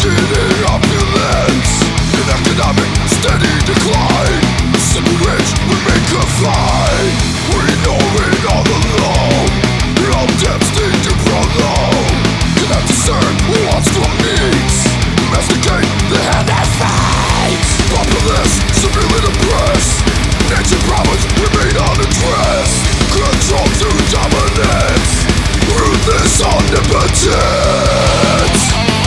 Aging opulence, an economic steady decline. Simple rich, we make a fight. We know it all alone. All depths need to prolong. Cannot discern what's from needs. Domesticate the hand that fights. Populace, severely depressed. Nature problems remain unaddressed. Control through dominance. Ruthless omnipotence.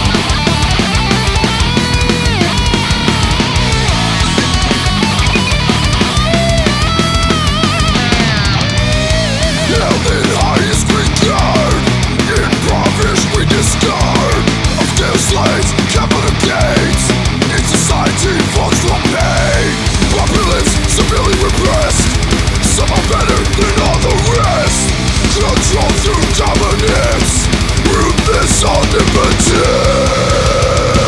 Held in highest regard, impoverished we discard. Of their slaves, capital gates. In society, falls from pain. Populace, severely repressed. Some are better than all the rest. Control through dominance. Ruthless omnipotence.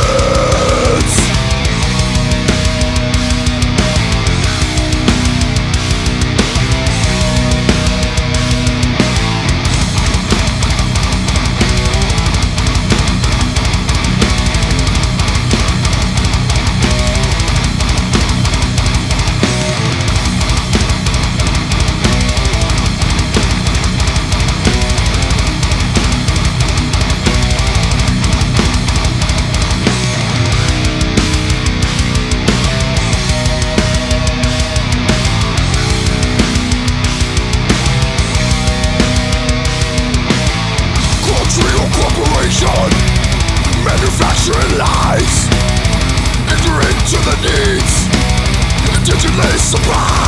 Manufacturing lies, entering to the needs, indigenously supply.